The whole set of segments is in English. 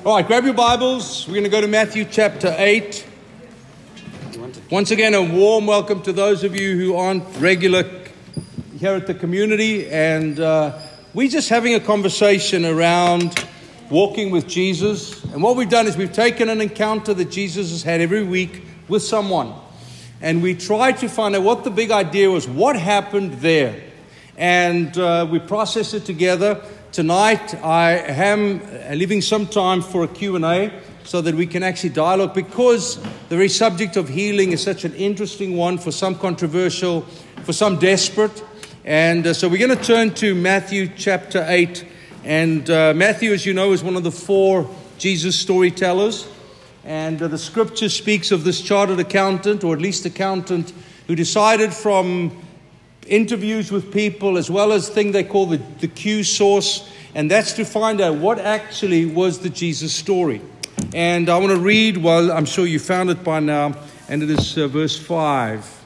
All right, grab your Bibles. We're going to go to Matthew chapter 8. Once again, a warm welcome to those of you who aren't regular here at the community. And we're just having a conversation around walking with Jesus. And what we've done is we've taken an encounter that Jesus has had every week with someone. And we tried to find out what the big idea was, what happened there. And we processed it together. Tonight, I am leaving some time for a Q&A so that we can actually dialogue, because the very subject of healing is such an interesting one, for some controversial, for some desperate. And so we're going to turn to Matthew chapter 8. And Matthew, as you know, is one of the four Jesus storytellers. And the scripture speaks of this chartered accountant, or at least accountant, who decided from interviews with people, as well as thing they call the Q source, and that's to find out what actually was the Jesus story. And I want to read, well, I'm sure you found it by now, and it is verse 5.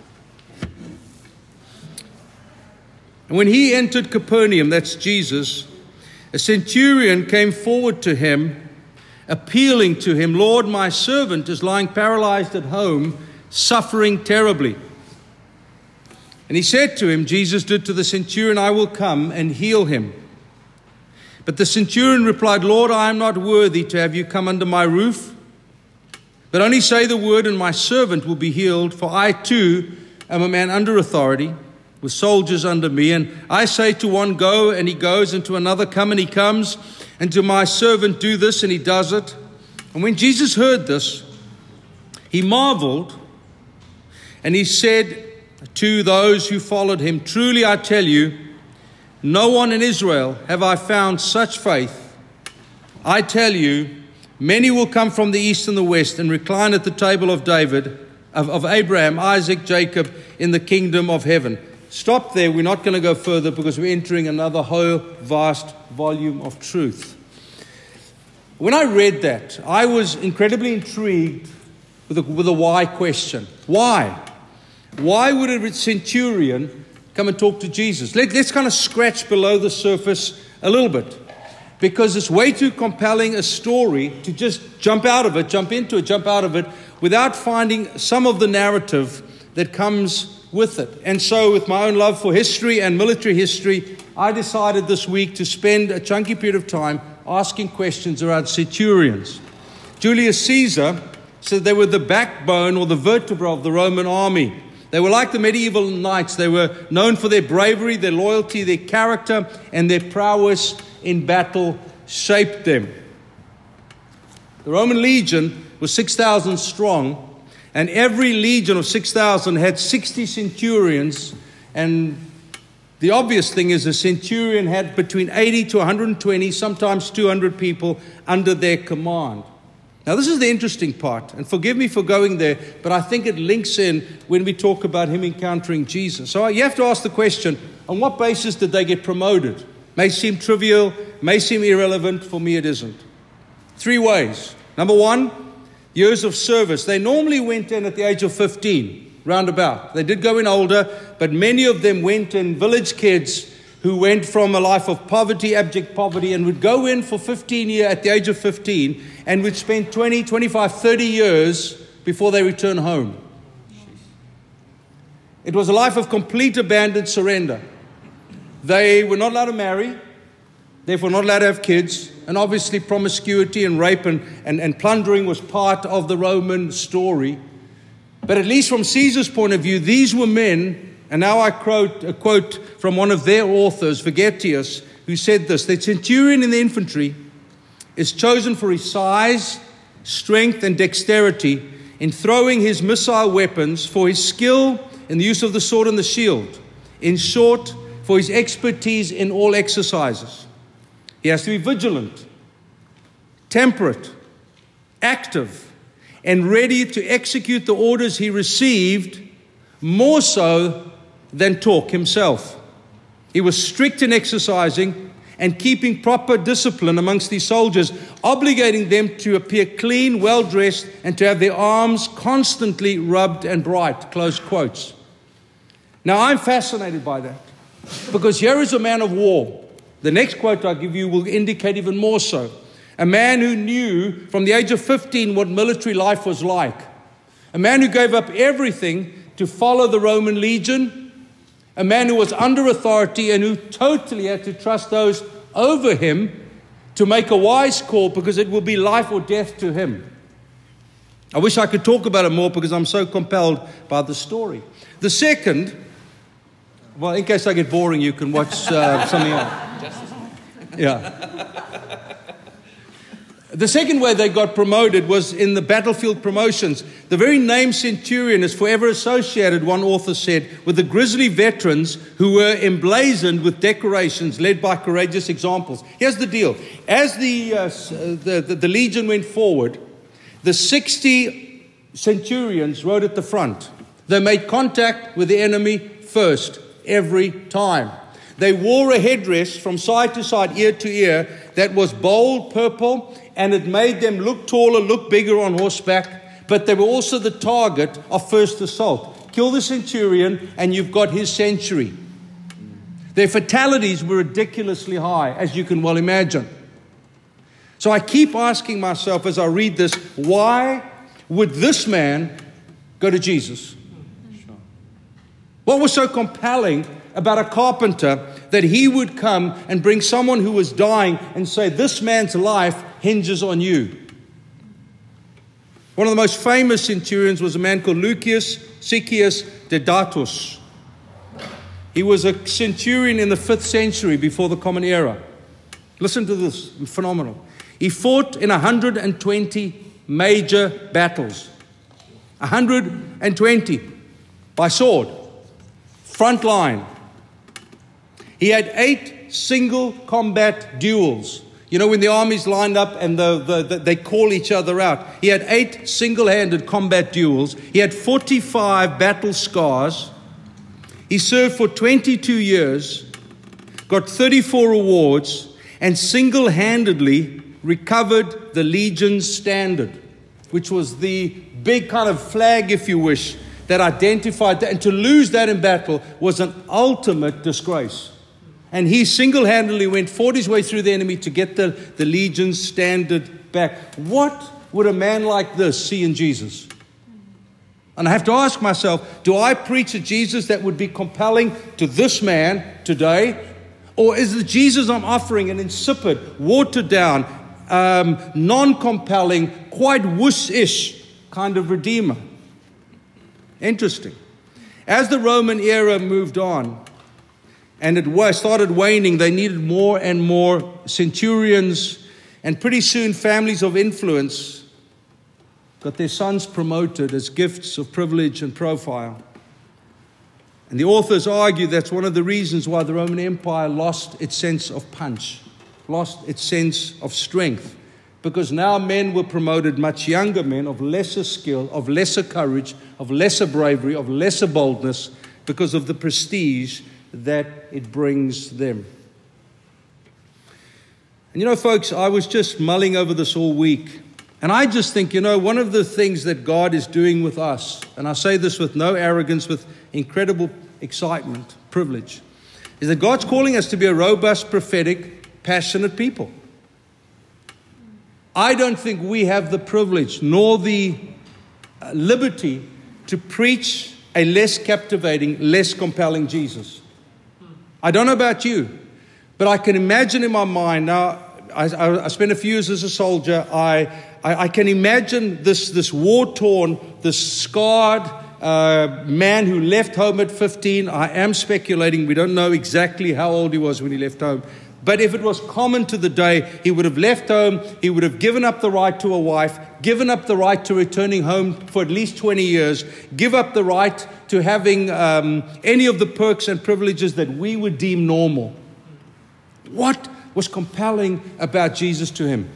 And when he entered Capernaum, that's Jesus, a centurion came forward to him, appealing to him, "Lord, my servant is lying paralyzed at home, suffering terribly." And he said to him, Jesus did to the centurion, "I will come and heal him." But the centurion replied, "Lord, I am not worthy to have you come under my roof, but only say the word and my servant will be healed. For I too am a man under authority, with soldiers under me. And I say to one, go, and he goes, and to another, come, and he comes, and to my servant, do this, and he does it." And when Jesus heard this, he marveled, and he said to those who followed him, "Truly I tell you, no one in Israel have I found such faith. I tell you, many will come from the east and the west and recline at the table of David, of Abraham, Isaac, Jacob, in the kingdom of heaven." Stop there. We're not going to go further, because we're entering another whole vast volume of truth. When I read that, I was incredibly intrigued with a why question. Why? Why would a centurion come and talk to Jesus? Let's kind of scratch below the surface a little bit, because it's way too compelling a story to just jump out of it, jump into it, jump out of it, without finding some of the narrative that comes with it. And so, with my own love for history and military history, I decided this week to spend a chunky period of time asking questions around centurions. Julius Caesar said they were the backbone or the vertebra of the Roman army. They were like the medieval knights. They were known for their bravery, their loyalty, their character, and their prowess in battle shaped them. The Roman legion was 6,000 strong, and every legion of 6,000 had 60 centurions. And the obvious thing is a centurion had between 80 to 120, sometimes 200 people under their command. Now, this is the interesting part, and forgive me for going there, but I think it links in when we talk about him encountering Jesus. So you have to ask the question, on what basis did they get promoted? May seem trivial, may seem irrelevant. For me, it isn't. 3 ways. Number 1, years of service. They normally went in at the age of 15, roundabout. They did go in older, but many of them went in village kids who went from a life of poverty, abject poverty, and would go in for 15 years at the age of 15, and would spend 20, 25, 30 years before they return home. It was a life of complete abandoned surrender. They were not allowed to marry, therefore not allowed to have kids, and obviously promiscuity and rape and plundering was part of the Roman story. But at least from Caesar's point of view, these were men. And now I quote a quote from one of their authors, Vegetius, who said this: "The centurion in the infantry is chosen for his size, strength, and dexterity in throwing his missile weapons, for his skill in the use of the sword and the shield. In short, for his expertise in all exercises. He has to be vigilant, temperate, active, and ready to execute the orders he received, more so than talk himself. He was strict in exercising and keeping proper discipline amongst these soldiers, obligating them to appear clean, well-dressed, and to have their arms constantly rubbed and bright," close quotes. Now, I'm fascinated by that, because here is a man of war. The next quote I give you will indicate even more so. A man who knew from the age of 15 what military life was like. A man who gave up everything to follow the Roman legion. A man who was under authority and who totally had to trust those over him to make a wise call, because it will be life or death to him. I wish I could talk about it more because I'm so compelled by the story. The second, well, in case I get boring, you can watch something else. Yeah. The second way they got promoted was in the battlefield promotions. The very name centurion is forever associated, one author said, with the grisly veterans who were emblazoned with decorations led by courageous examples. Here's the deal. As the legion went forward, the 60 centurions rode at the front. They made contact with the enemy first, every time. They wore a headdress from side to side, ear to ear, that was bold purple, and it made them look taller, look bigger on horseback, but they were also the target of first assault. Kill the centurion, and you've got his century. Their fatalities were ridiculously high, as you can well imagine. So I keep asking myself as I read this, why would this man go to Jesus? What was so compelling about a carpenter that he would come and bring someone who was dying and say, this man's life hinges on you? One of the most famous centurions was a man called Lucius Siccius Dedatus. He was a centurion in the 5th century before the Common Era. Listen to this, phenomenal. He fought in 120 major battles. 120 by sword, front line. He had 8 single combat duels. You know, when the armies lined up and they call each other out. He had 8 single-handed combat duels. He had 45 battle scars. He served for 22 years, got 34 awards, and single-handedly recovered the Legion's standard, which was the big kind of flag, if you wish, that identified that. And to lose that in battle was an ultimate disgrace. And he single-handedly fought his way through the enemy to get the Legion's standard back. What would a man like this see in Jesus? And I have to ask myself, do I preach a Jesus that would be compelling to this man today? Or is the Jesus I'm offering an insipid, watered-down, non-compelling, quite wuss-ish kind of redeemer? Interesting. As the Roman era moved on, and it started waning, they needed more and more centurions, and pretty soon families of influence got their sons promoted as gifts of privilege and profile. And the authors argue that's one of the reasons why the Roman Empire lost its sense of punch, lost its sense of strength, because now men were promoted, much younger men of lesser skill, of lesser courage, of lesser bravery, of lesser boldness, because of the prestige that it brings them. And you know, folks, I was just mulling over this all week, and I just think, you know, one of the things that God is doing with us, and I say this with no arrogance, with incredible excitement, privilege, is that God's calling us to be a robust, prophetic, passionate people. I don't think we have the privilege nor the liberty to preach a less captivating, less compelling Jesus. I don't know about you, but I can imagine in my mind now. I spent a few years as a soldier. I can imagine this war-torn, this scarred man who left home at 15. I am speculating. We don't know exactly how old he was when he left home. But if it was common to the day, he would have left home. He would have given up the right to a wife, given up the right to returning home for at least 20 years, give up the right to having any of the perks and privileges that we would deem normal. What was compelling about Jesus to him?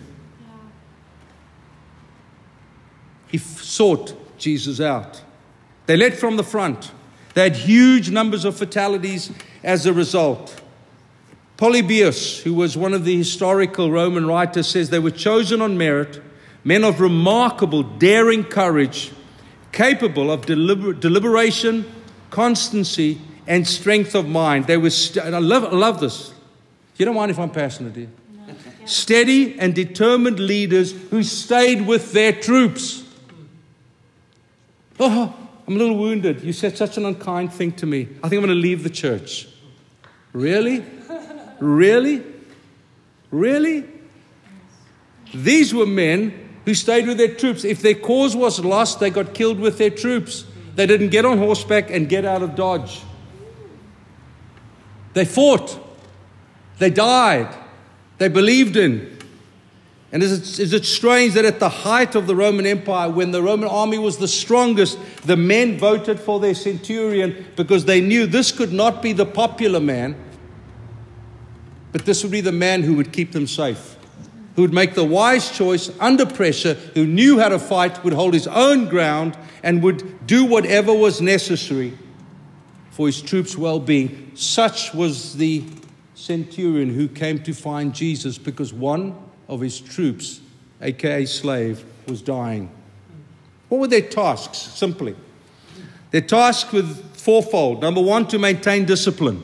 He sought Jesus out. They led from the front. They had huge numbers of fatalities as a result. Polybius, who was one of the historical Roman writers, says they were chosen on merit, men of remarkable, daring courage, capable of deliberation, constancy, and strength of mind. They were, and I love this. You don't mind if I'm passionate, do you? No. Steady and determined leaders who stayed with their troops. Oh, I'm a little wounded. You said such an unkind thing to me. I think I'm going to leave the church. Really? Really? Really? These were men who stayed with their troops. If their cause was lost, they got killed with their troops. They didn't get on horseback and get out of Dodge. They fought. They died. They believed in. And is it strange that at the height of the Roman Empire, when the Roman army was the strongest, the men voted for their centurion because they knew this could not be the popular man, but this would be the man who would keep them safe, who would make the wise choice under pressure, who knew how to fight, would hold his own ground, and would do whatever was necessary for his troops' well-being. Such was the centurion who came to find Jesus because one of his troops, aka slave, was dying. What were their tasks? Simply, their task was fourfold. Number one, to maintain discipline.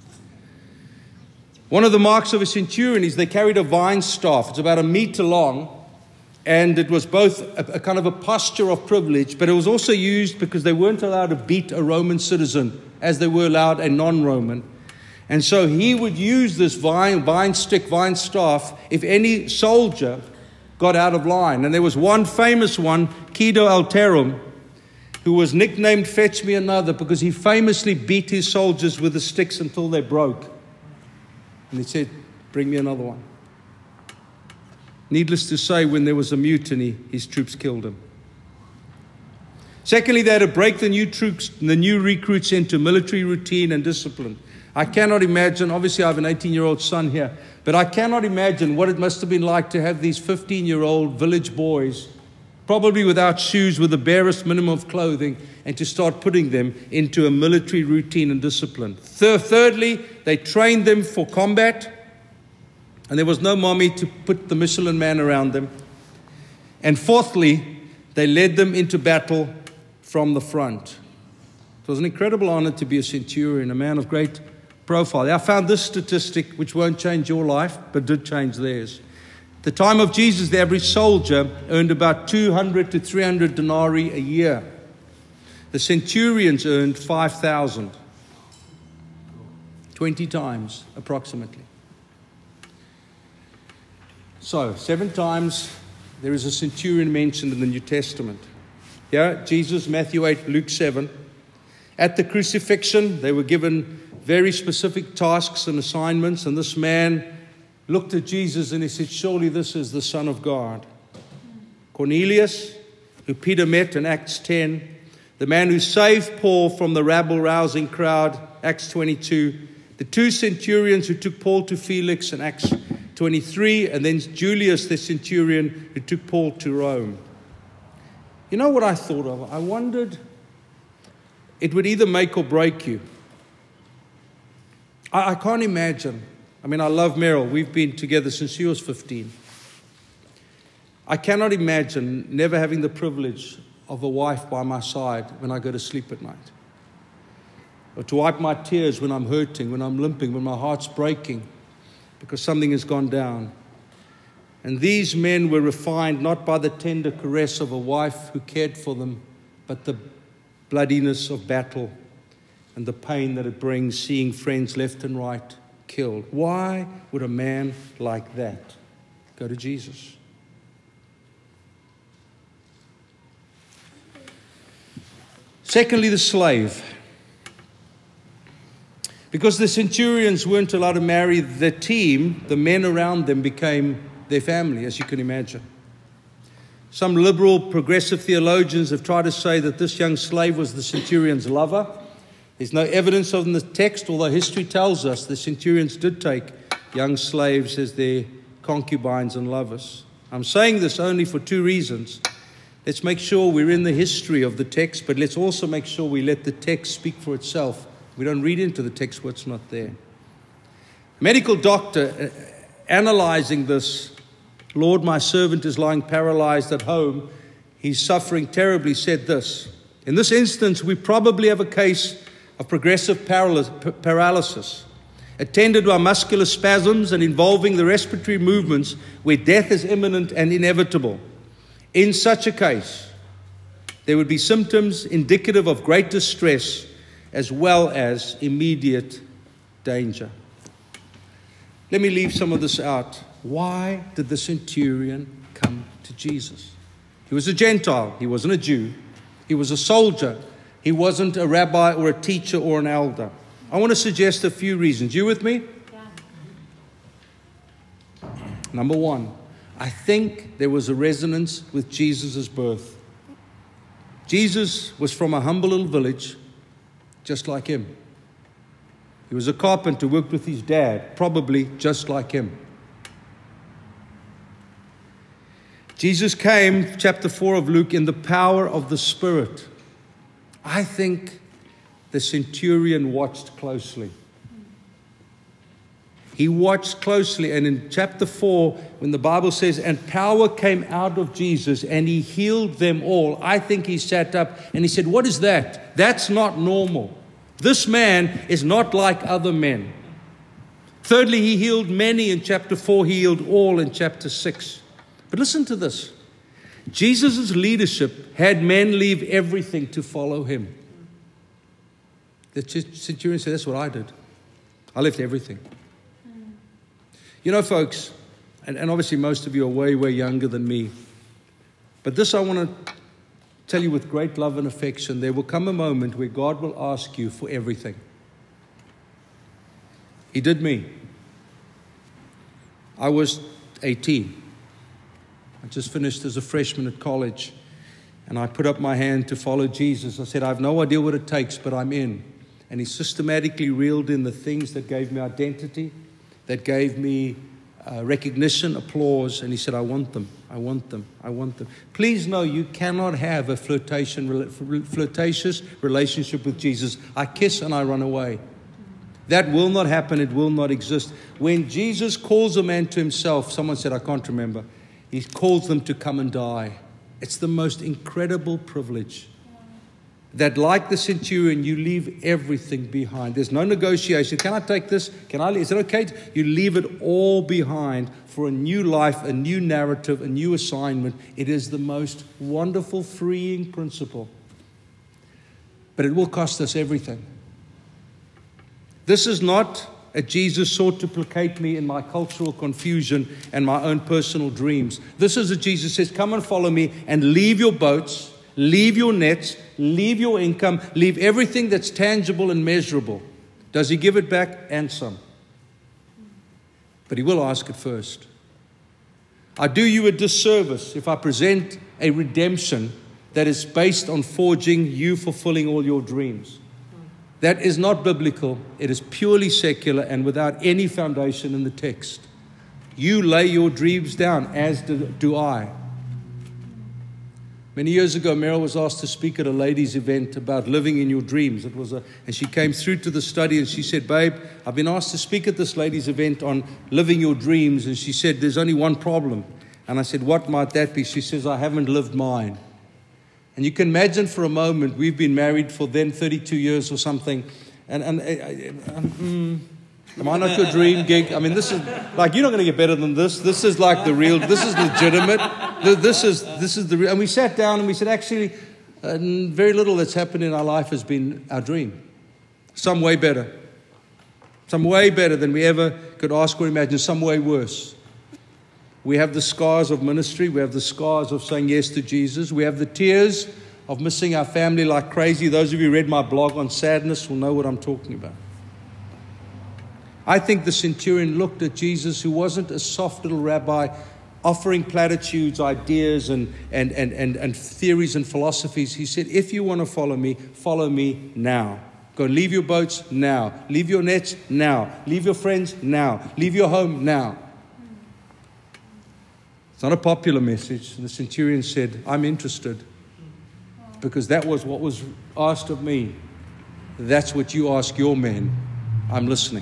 One of the marks of a centurion is they carried a vine staff. It's about 1 meter long, and it was both a kind of a posture of privilege, but it was also used because they weren't allowed to beat a Roman citizen as they were allowed a non-Roman. And so he would use this vine staff if any soldier got out of line. And there was one famous one, Cedo Alterum, who was nicknamed Fetch Me Another because he famously beat his soldiers with the sticks until they broke. And he said, bring me another one. Needless to say, when there was a mutiny, his troops killed him. Secondly, they had to break the new recruits into military routine and discipline. I cannot imagine, obviously I have an 18-year-old son here, but I cannot imagine what it must have been like to have these 15-year-old village boys, probably without shoes, with the barest minimum of clothing, and to start putting them into a military routine and discipline. Thirdly, they trained them for combat, and there was no mommy to put the Michelin man around them. And fourthly, they led them into battle from the front. It was an incredible honor to be a centurion, a man of great profile. I found this statistic, which won't change your life, but did change theirs. At the time of Jesus, the average soldier earned about 200 to 300 denarii a year. The centurions earned 5,000. 20 times, approximately. So, 7 times there is a centurion mentioned in the New Testament. Yeah, Jesus, Matthew 8, Luke 7. At the crucifixion, they were given very specific tasks and assignments, and this man looked at Jesus and he said, surely this is the Son of God. Cornelius, who Peter met in Acts 10, the man who saved Paul from the rabble-rousing crowd, Acts 22, the 2 centurions who took Paul to Felix in Acts 23, and then Julius, the centurion, who took Paul to Rome. You know what I thought of? I wondered, it would either make or break you. I can't imagine. I mean, I love Meryl. We've been together since she was 15. I cannot imagine never having the privilege of a wife by my side when I go to sleep at night. Or to wipe my tears when I'm hurting, when I'm limping, when my heart's breaking because something has gone down. And these men were refined not by the tender caress of a wife who cared for them, but the bloodiness of battle and the pain that it brings seeing friends left and right killed. Why would a man like that go to Jesus? Secondly, the slave. Because the centurions weren't allowed to marry the team, the men around them became their family, as you can imagine. Some liberal, progressive theologians have tried to say that this young slave was the centurion's lover. There's no evidence of in the text, although history tells us the centurions did take young slaves as their concubines and lovers. I'm saying this only for 2 reasons. Let's make sure we're in the history of the text, but let's also make sure we let the text speak for itself. We don't read into the text what's not there. A medical doctor analyzing this, Lord, my servant is lying paralyzed at home. He's suffering terribly, said this. In this instance, we probably have a case of progressive paralysis. attended by muscular spasms and involving the respiratory movements where death is imminent and inevitable. In such a case, there would be symptoms indicative of great distress as well as immediate danger. Let me leave some of this out. Why did the centurion come to Jesus? He was a Gentile. He wasn't a Jew. He was a soldier. He wasn't a rabbi or a teacher or an elder. I want to suggest a few reasons. You with me? Yeah. Number one, I think there was a resonance with Jesus' birth. Jesus was from a humble little village, just like him. He was a carpenter, worked with his dad, probably just like him. Jesus came, chapter 4 of Luke, in the power of the Spirit. I think the centurion watched closely. He watched closely, and in chapter 4, when the Bible says, and power came out of Jesus and he healed them all, I think he sat up and he said, what is that? That's not normal. This man is not like other men. Thirdly, he healed many in chapter 4, he healed all in chapter 6. But listen to this. Jesus' leadership had men leave everything to follow him. The centurion said, that's what I did. I left everything. You know, folks, and obviously most of you are way, way younger than me, but this I want to tell you with great love and affection. There will come a moment where God will ask you for everything. He did me. I was 18. I just finished as a freshman at college, and I put up my hand to follow Jesus. I said, I have no idea what it takes, but I'm in. And he systematically reeled in the things that gave me identity, that gave me recognition, applause, and he said, I want them, I want them, I want them. Please know you cannot have a flirtatious relationship with Jesus. I kiss and I run away. That will not happen. It will not exist. When Jesus calls a man to himself, someone said, I can't remember, he calls them to come and die. It's the most incredible privilege. That like the centurion, you leave everything behind. There's no negotiation. Can I take this? Can I leave? Is it okay? You leave it all behind for a new life, a new narrative, a new assignment. It is the most wonderful, freeing principle. But it will cost us everything. This is not a Jesus sought to placate me in my cultural confusion and my own personal dreams. This is a Jesus says, come and follow me and leave your boats, leave your nets, leave your income, leave everything that's tangible and measurable. Does he give it back? And some. But he will ask it first. I do you a disservice if I present a redemption that is based on forging you fulfilling all your dreams. That is not biblical. It is purely secular and without any foundation in the text. You lay your dreams down, as do I. Many years ago, Meryl was asked to speak at a ladies' event about living in your dreams. And she came through to the study and she said, babe, I've been asked to speak at this ladies' event on living your dreams. And she said, there's only one problem. And I said, what might that be? She says, I haven't lived mine. And you can imagine for a moment, we've been married for then 32 years or something. Am I not your dream gig? I mean, this is like, you're not going to get better than this. This is like the real, this is legitimate. This is the real. And we sat down and we said, actually, very little that's happened in our life has been our dream. Some way better. Some way better than we ever could ask or imagine. Some way worse. We have the scars of ministry. We have the scars of saying yes to Jesus. We have the tears of missing our family like crazy. Those of you who read my blog on sadness will know what I'm talking about. I think the centurion looked at Jesus, who wasn't a soft little rabbi offering platitudes, ideas, and theories and philosophies. He said, if you want to follow me now. Go and leave your boats now. Leave your nets now. Leave your friends now. Leave your home now. It's not a popular message. The centurion said, I'm interested. Because that was what was asked of me. That's what you ask your men. I'm listening.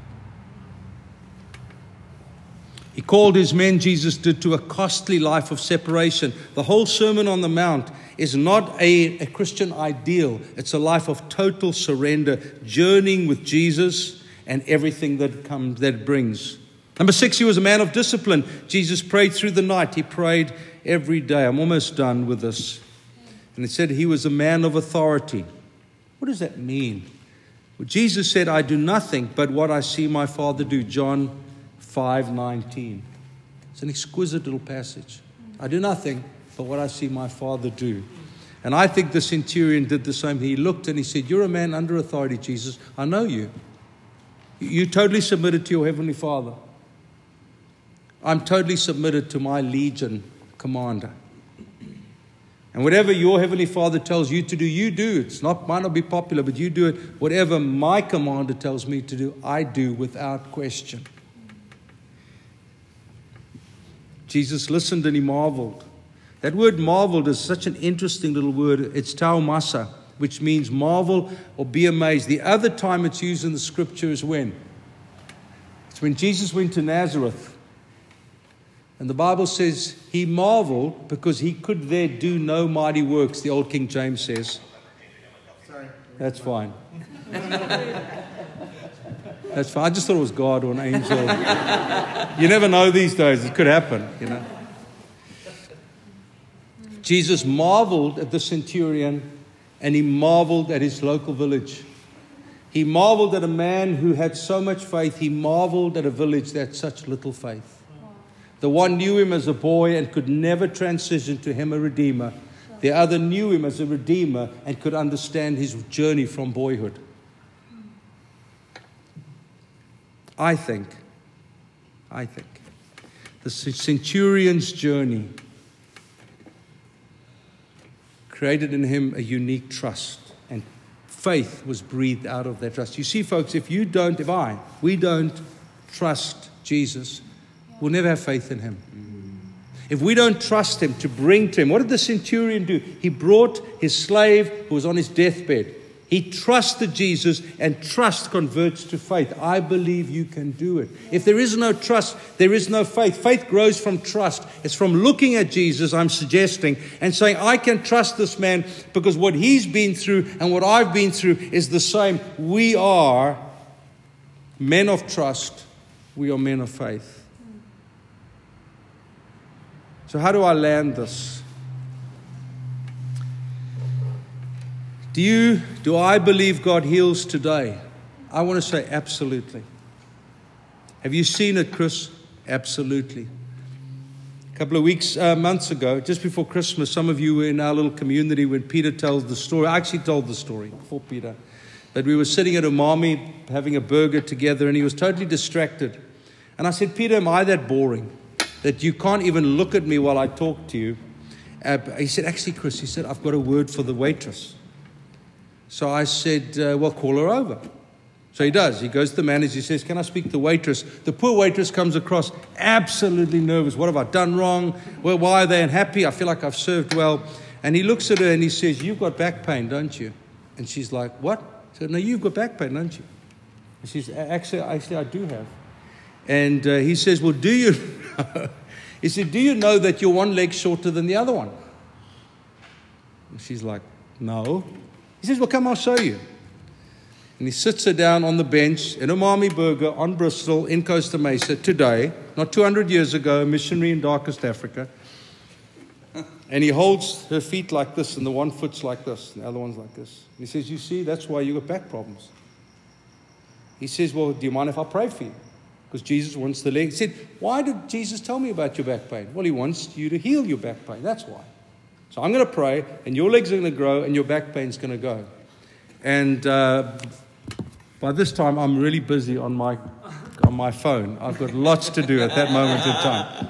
He called his men, Jesus did, to a costly life of separation. The whole Sermon on the Mount is not a Christian ideal. It's a life of total surrender, journeying with Jesus and everything that it brings. Number 6, he was a man of discipline. Jesus prayed through the night. He prayed every day. I'm almost done with this. And it said he was a man of authority. What does that mean? Well, Jesus said, I do nothing but what I see my Father do. John 5:19. It's an exquisite little passage. I do nothing but what I see my Father do. And I think the centurion did the same. He looked and he said, you're a man under authority, Jesus. I know you. You totally submitted to your Heavenly Father. I'm totally submitted to my legion commander. And whatever your Heavenly Father tells you to do, you do. It might not be popular, but you do it. Whatever my commander tells me to do, I do without question. Jesus listened and he marveled. That word marveled is such an interesting little word. It's taumasa, which means marvel or be amazed. The other time it's used in the scripture is when? It's when Jesus went to Nazareth. And the Bible says he marveled because he could there do no mighty works, the old King James says. Sorry. That's fine. That's fine. I just thought it was God or an angel. You never know these days. It could happen, you know. Jesus marveled at the centurion and he marveled at his local village. He marveled at a man who had so much faith. He marveled at a village that had such little faith. The one knew him as a boy and could never transition to him a redeemer. The other knew him as a redeemer and could understand his journey from boyhood. I think the centurion's journey created in him a unique trust, and faith was breathed out of that trust. You see, folks, we don't trust Jesus, we'll never have faith in him. If we don't trust him to bring to him, what did the centurion do? He brought his slave who was on his deathbed. He trusted Jesus, and trust converts to faith. I believe you can do it. If there is no trust, there is no faith. Faith grows from trust. It's from looking at Jesus, I'm suggesting, and saying, I can trust this man because what he's been through and what I've been through is the same. We are men of trust. We are men of faith. So how do I land this? Do I believe God heals today? I want to say absolutely. Have you seen it, Chris? Absolutely. A couple of months ago, just before Christmas, some of you were in our little community when Peter tells the story. I actually told the story before Peter. But we were sitting at Umami having a burger together and he was totally distracted. And I said, Peter, am I that boring that you can't even look at me while I talk to you? He said, actually, Chris, he said, I've got a word for the waitress. So I said, well, call her over. So he does. He goes to the manager. He says, can I speak to the waitress? The poor waitress comes across absolutely nervous. What have I done wrong? Well, why are they unhappy? I feel like I've served well. And he looks at her and he says, you've got back pain, don't you? And she's like, what? I said, no, you've got back pain, don't you? And she's, actually, I do have. And he says, well, do you know? He said, do you know that you're one leg shorter than the other one? And she's like, no. He says, well, come, I'll show you. And he sits her down on the bench in Umami Burger on Bristol in Costa Mesa today, not 200 years ago, a missionary in darkest Africa. And he holds her feet like this, and the one foot's like this, and the other one's like this. And he says, you see, that's why you got back problems. He says, well, do you mind if I pray for you? Because Jesus wants the leg. He said, why did Jesus tell me about your back pain? Well, he wants you to heal your back pain. That's why. So I'm going to pray, and your legs are going to grow, and your back pain's going to go. And by this time, I'm really busy on my phone. I've got lots to do at that moment in time.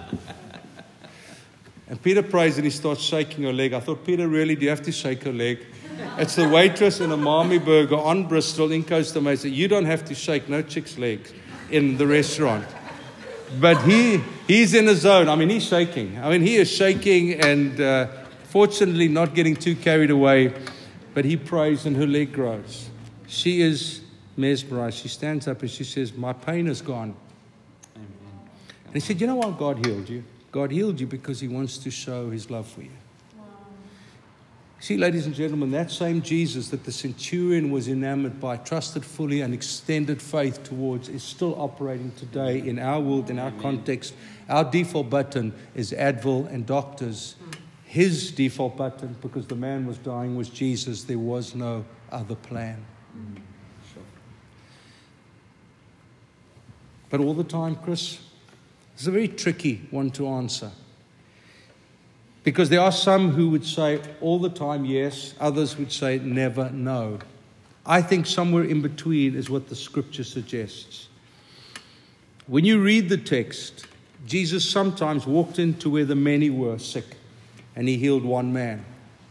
And Peter prays, and he starts shaking her leg. I thought, Peter, really, do you have to shake her leg? It's the waitress in a Umami Burger on Bristol in Costa Mesa. You don't have to shake no chick's legs in the restaurant. But he's in a zone. I mean, he's shaking. I mean, he is shaking and fortunately not getting too carried away. But he prays and her leg grows. She is mesmerized. She stands up and she says, my pain is gone. Amen. And he said, you know why God healed you? God healed you because he wants to show his love for you. Wow. See, ladies and gentlemen, that same Jesus that the centurion was enamored by, trusted fully and extended faith towards, is still operating today in our world, in our context. Our default button is Advil and doctors. His default button, because the man was dying, was Jesus. There was no other plan. But all the time, Chris, it's a very tricky one to answer. Because there are some who would say all the time yes, others would say never no. I think somewhere in between is what the scripture suggests. When you read the text, Jesus sometimes walked into where the many were sick, and he healed one man.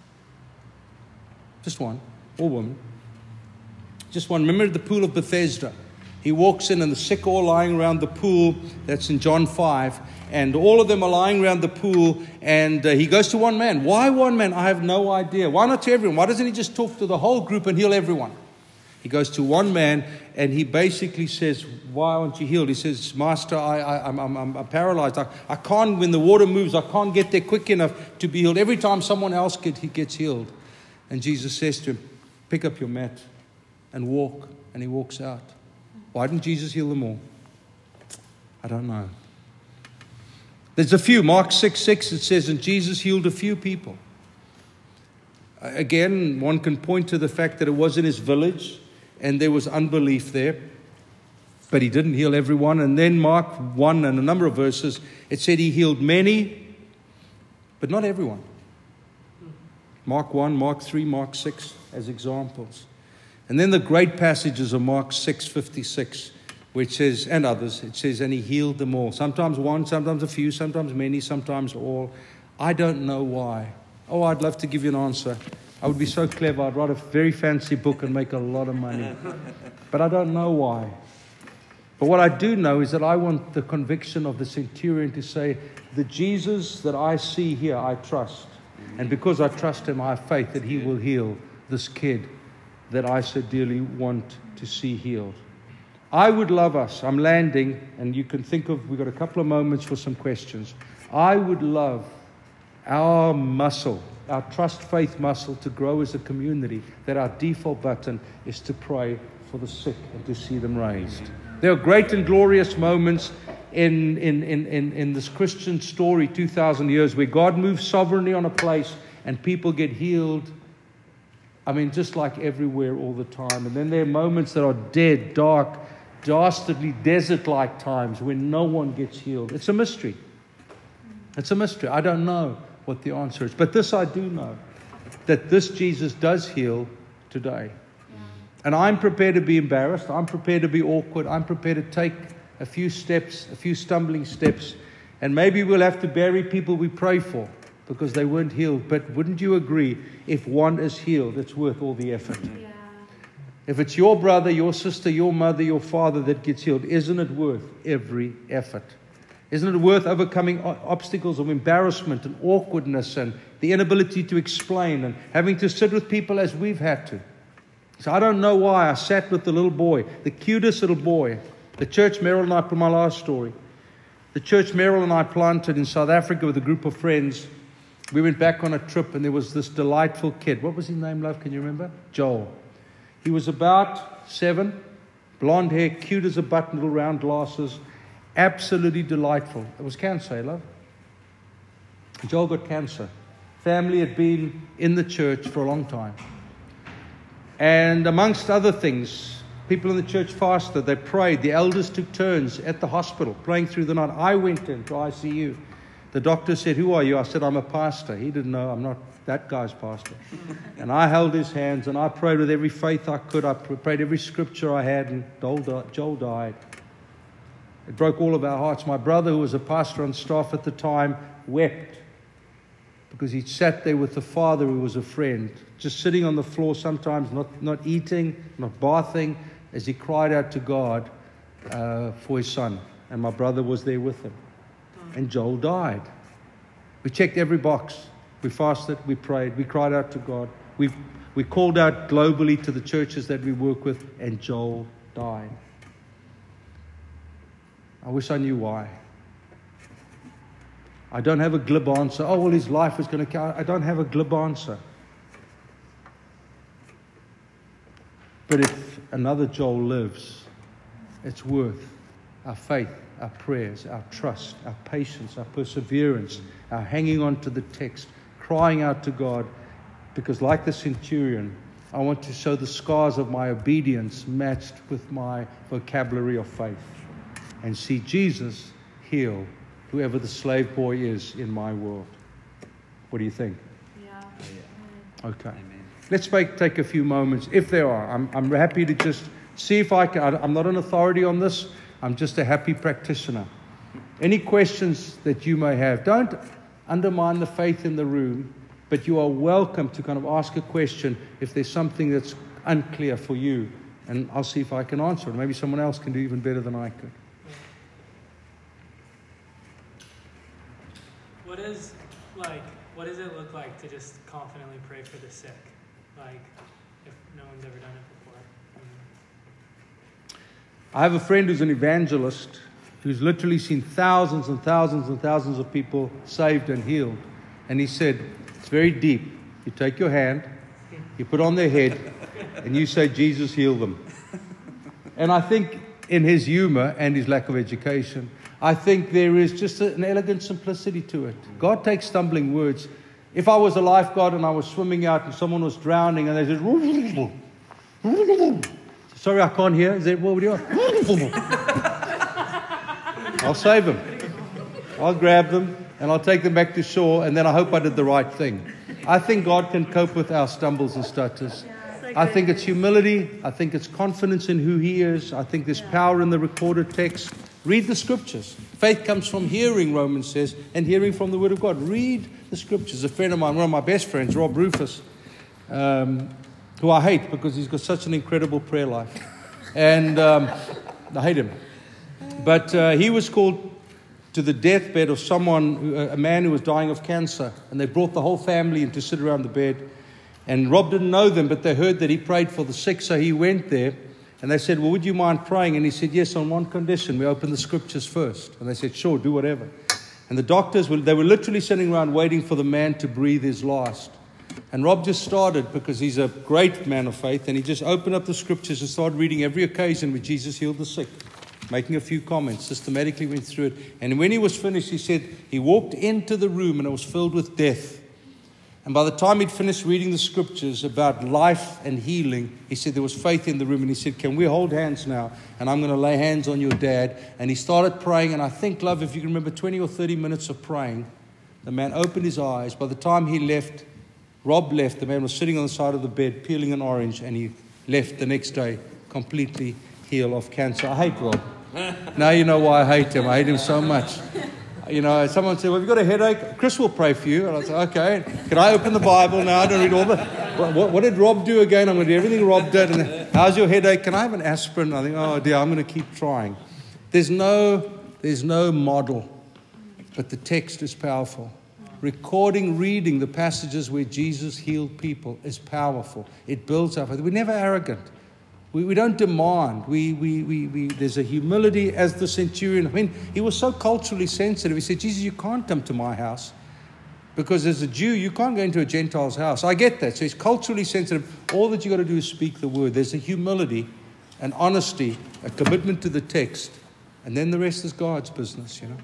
Just one, or woman. Just one. Remember the pool of Bethesda? He walks in and the sick are all lying around the pool. That's in John 5. And all of them are lying around the pool. And he goes to one man. Why one man? I have no idea. Why not to everyone? Why doesn't he just talk to the whole group and heal everyone? He goes to one man and he basically says, why aren't you healed? He says, Master, I'm paralyzed. I can't, when the water moves, I can't get there quick enough to be healed. Every time someone else gets healed. And Jesus says to him, pick up your mat and walk. And he walks out. Why didn't Jesus heal them all? I don't know. There's a few. Mark 6:6, it says, and Jesus healed a few people. Again, one can point to the fact that it was in his village and there was unbelief there. But he didn't heal everyone. And then Mark 1 and a number of verses, it said he healed many, but not everyone. Mark 1, Mark 3, Mark 6 as examples. And then the great passages of Mark 6:56, which says, and others, it says, and he healed them all. Sometimes one, sometimes a few, sometimes many, sometimes all. I don't know why. Oh, I'd love to give you an answer. I would be so clever. I'd write a very fancy book and make a lot of money. But I don't know why. But what I do know is that I want the conviction of the centurion to say, the Jesus that I see here, I trust. And because I trust him, I have faith that he will heal this kid that I so dearly want to see healed. I would love us, I'm landing, and you can think of, we've got a couple of moments for some questions. I would love our muscle, our trust faith muscle to grow as a community, that our default button is to pray for the sick and to see them raised. There are great and glorious moments in this Christian story 2,000 years where God moves sovereignly on a place and people get healed. I mean, just like everywhere all the time. And then there are moments that are dead, dark, dastardly, desert-like times when no one gets healed. It's a mystery. It's a mystery. I don't know what the answer is. But this I do know, that this Jesus does heal today. And I'm prepared to be embarrassed. I'm prepared to be awkward. I'm prepared to take a few steps, a few stumbling steps. And maybe we'll have to bury people we pray for because they weren't healed. But wouldn't you agree, if one is healed, it's worth all the effort? Yeah. If it's your brother, your sister, your mother, your father that gets healed, isn't it worth every effort? Isn't it worth overcoming obstacles of embarrassment and awkwardness and the inability to explain and having to sit with people as we've had to? So I don't know why I sat with the little boy, the cutest little boy. The church Merrill and I, for my last story, the church Merrill and I planted in South Africa with a group of friends. We went back on a trip and there was this delightful kid. What was his name, love? Can you remember? Joel. He was about 7, blonde hair, cute as a button, little round glasses, absolutely delightful. It was cancer, love. Joel got cancer. Family had been in the church for a long time. And amongst other things, people in the church fasted, they prayed. The elders took turns at the hospital, praying through the night. I went into ICU. The doctor said, "Who are you?" I said, "I'm a pastor." He didn't know I'm not that guy's pastor. And I held his hands and I prayed with every faith I could. I prayed every scripture I had, and Joel died. It broke all of our hearts. My brother, who was a pastor on staff at the time, wept because he sat there with the father who was a friend, just sitting on the floor sometimes, not eating, not bathing, as he cried out to God for his son. And my brother was there with him. And Joel died. We checked every box. We fasted, we prayed, we cried out to God. We called out globally to the churches that we work with, and Joel died. I wish I knew why. I don't have a glib answer. Oh, well, his life was going to count. I don't have a glib answer. But if another Joel lives, it's worth our faith, our prayers, our trust, our patience, our perseverance, our hanging on to the text, crying out to God, because like the centurion, I want to show the scars of my obedience matched with my vocabulary of faith and see Jesus heal whoever the slave boy is in my world. What do you think? Yeah. Okay. Let's take a few moments, if there are. I'm happy to just see if I can. I'm not an authority on this. I'm just a happy practitioner. Any questions that you may have, don't undermine the faith in the room, but you are welcome to kind of ask a question if there's something that's unclear for you, and I'll see if I can answer it. Maybe someone else can do even better than I could. What does it look like to just confidently pray for the sick? Like, if no one's ever done it before. I have a friend who's an evangelist who's literally seen thousands and thousands and thousands of people saved and healed. And he said, it's very deep. You take your hand, you put on their head, and you say, Jesus, heal them. And I think in his humor and his lack of education, I think there is just an elegant simplicity to it. God takes stumbling words. If I was a lifeguard and I was swimming out and someone was drowning and they said, sorry, I can't hear. Is that what we do? I'll save them. I'll grab them and I'll take them back to shore, and then I hope I did the right thing. I think God can cope with our stumbles and stutters. I think it's humility. I think it's confidence in who He is. I think there's power in the recorded text. Read the Scriptures. Faith comes from hearing, Romans says, and hearing from the Word of God. Read the Scriptures. A friend of mine, one of my best friends, Rob Rufus, who I hate because he's got such an incredible prayer life. And I hate him. But he was called to the deathbed of someone, a man who was dying of cancer. And they brought the whole family in to sit around the bed. And Rob didn't know them, but they heard that he prayed for the sick, so he went there. And they said, well, would you mind praying? And he said, yes, on one condition. We open the Scriptures first. And they said, sure, do whatever. And the doctors, they were literally sitting around waiting for the man to breathe his last. And Rob just started, because he's a great man of faith, and he just opened up the Scriptures and started reading every occasion where Jesus healed the sick, making a few comments, systematically went through it. And when he was finished, he said he walked into the room and it was filled with death. And by the time he'd finished reading the Scriptures about life and healing, he said there was faith in the room. And he said, can we hold hands now? And I'm going to lay hands on your dad. And he started praying. And I think, love, if you can remember 20 or 30 minutes of praying, the man opened his eyes. By the time he left, Rob left. The man was sitting on the side of the bed, peeling an orange. And he left the next day, completely healed of cancer. I hate Rob. Now you know why I hate him. I hate him so much. You know, someone said, well, have you got a headache? Chris will pray for you. And I said, okay. Can I open the Bible now? I don't read all the... What did Rob do again? I'm going to do everything Rob did. And then, how's your headache? Can I have an aspirin? I think, oh dear, I'm going to keep trying. There's no model, but the text is powerful. Reading the passages where Jesus healed people is powerful. It builds up. We're never arrogant. We don't demand. There's a humility as the centurion. I mean, he was so culturally sensitive. He said, Jesus, you can't come to my house because as a Jew, you can't go into a Gentile's house. I get that. So he's culturally sensitive. All that you got to do is speak the word. There's a humility, an honesty, a commitment to the text, and then the rest is God's business, you know.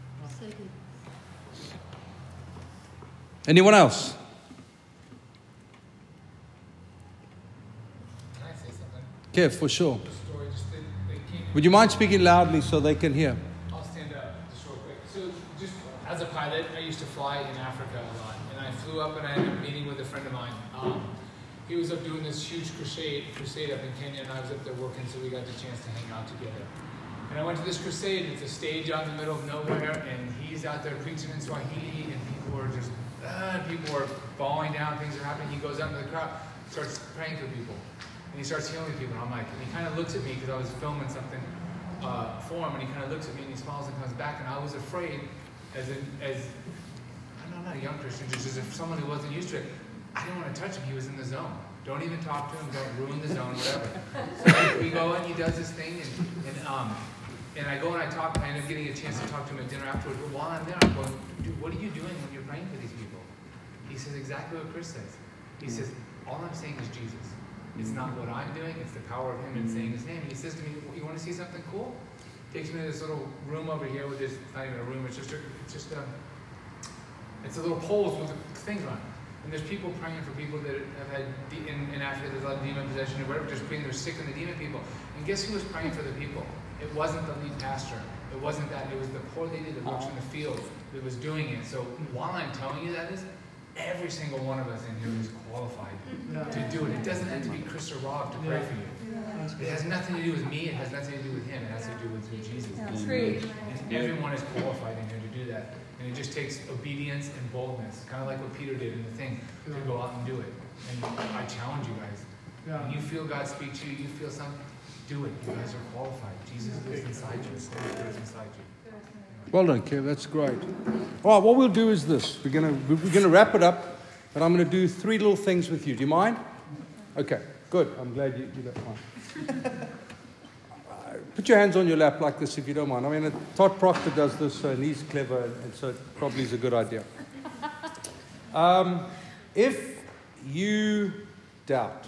Anyone else? Yeah, for sure. Would you mind speaking loudly so they can hear? I'll stand up just real quick. So just as a pilot, I used to fly in Africa a lot. And I flew up and I had a meeting with a friend of mine. He was up doing this huge crusade up in Kenya, and I was up there working, so we got the chance to hang out together. And I went to this crusade. It's a stage out in the middle of nowhere, and he's out there preaching in Swahili, and people are falling down, things are happening. He goes out into the crowd, starts praying for people. And he starts healing people, and I'm like, and he kind of looks at me because I was filming something for him, and he kind of looks at me and he smiles and comes back, and I was afraid as I'm not a young Christian, just as if someone who wasn't used to it, I didn't want to touch him. He was in the zone. Don't even talk to him. Don't ruin the zone, whatever. So we go and he does this thing, and I go and I talk, and I end up getting a chance to talk to him at dinner afterwards. But while I'm there, I'm going, dude, what are you doing when you're praying for these people? He says exactly what Chris says. He says, all I'm saying is Jesus. It's not what I'm doing, it's the power of him and saying his name. And he says to me, you want to see something cool? Takes me to this little room over here with this, not even a room, it's a little poles with things on it. And there's people praying for people that have had, in Africa, there's a lot of demon possession or whatever, just praying, they're sick and the demon people. And guess who was praying for the people? It wasn't the lead pastor. It wasn't that. It was the poor lady that works in the field that was doing it. So why I'm telling you that is, every single one of us in here is qualified to do it. It doesn't have to be Chris or Rob to pray for you. It has nothing to do with me. It has nothing to do with him. It has to do with Jesus. That's great. And everyone is qualified in here to do that. And it just takes obedience and boldness, kind of like what Peter did in the thing, to go out and do it. And I challenge you guys. When you feel God speak to you, you feel something, do it. You guys are qualified. Jesus lives inside you. His Holy Spirit is inside you. Well done, Kev. That's great. All right, what we'll do is this. We're gonna wrap it up, but I'm going to do 3 little things with you. Do you mind? Okay, good. I'm glad you don't mind. Put your hands on your lap like this if you don't mind. I mean, Todd Proctor does this, and he's clever, and so it probably is a good idea. If you doubt,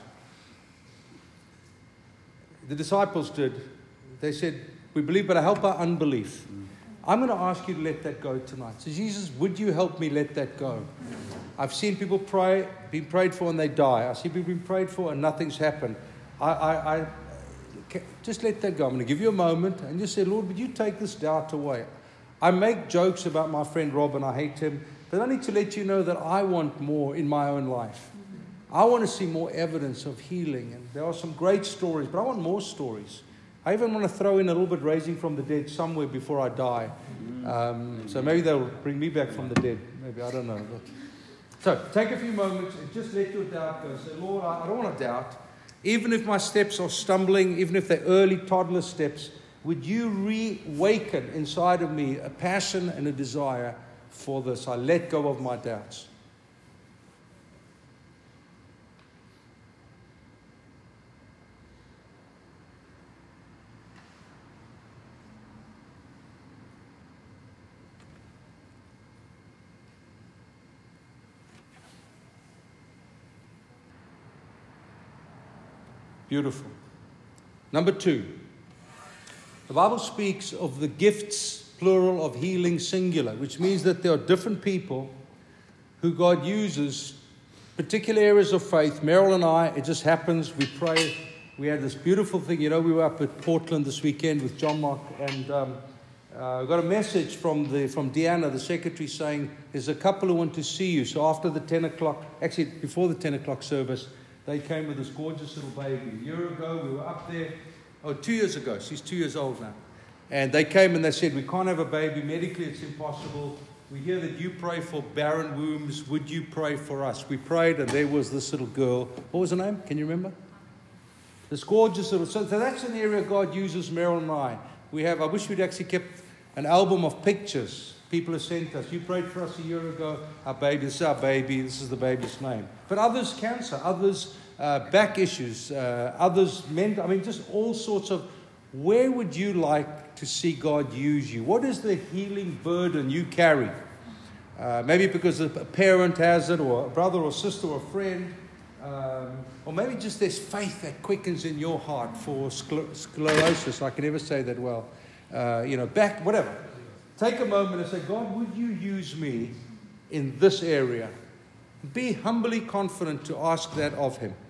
the disciples did, they said, we believe, but help our unbelief. I'm going to ask you to let that go tonight. So Jesus, would you help me let that go? I've seen people been prayed for and they die. I've seen people being prayed for and nothing's happened. Just let that go. I'm going to give you a moment and just say, Lord, would you take this doubt away? I make jokes about my friend Rob and I hate him, but I need to let you know that I want more in my own life. I want to see more evidence of healing. And there are some great stories, but I want more stories. I even want to throw in a little bit raising from the dead somewhere before I die. So maybe they'll bring me back from the dead. Maybe, I don't know. So take a few moments and just let your doubt go. Say, Lord, I don't want to doubt. Even if my steps are stumbling, even if they're early toddler steps, would you reawaken inside of me a passion and a desire for this? I let go of my doubts. Beautiful. Number 2, the Bible speaks of the gifts, plural, of healing, singular, which means that there are different people who God uses, particular areas of faith. Meryl and I, it just happens, we pray. We had this beautiful thing, we were up at Portland this weekend with John Mark, and got a message from Deanna, the secretary, saying there's a couple who want to see you. So after the 10 o'clock, actually before the 10 o'clock service, they came with this gorgeous little baby. A year ago, we were up there. 2 years ago. She's 2 years old now. And they came and they said, we can't have a baby. Medically, it's impossible. We hear that you pray for barren wombs. Would you pray for us? We prayed, and there was this little girl. What was her name? Can you remember? This gorgeous little... So that's an area God uses Meryl and I. I wish we'd actually kept an album of pictures. People have sent us. You prayed for us a year ago. Our baby, this is our baby. This is the baby's name. But others, cancer. Others, back issues. Others, just all sorts of... Where would you like to see God use you? What is the healing burden you carry? Maybe because a parent has it, or a brother or sister or a friend. Or maybe just there's faith that quickens in your heart for sclerosis. I can never say that well. Back, whatever. Take a moment and say, God, would you use me in this area? Be humbly confident to ask that of Him.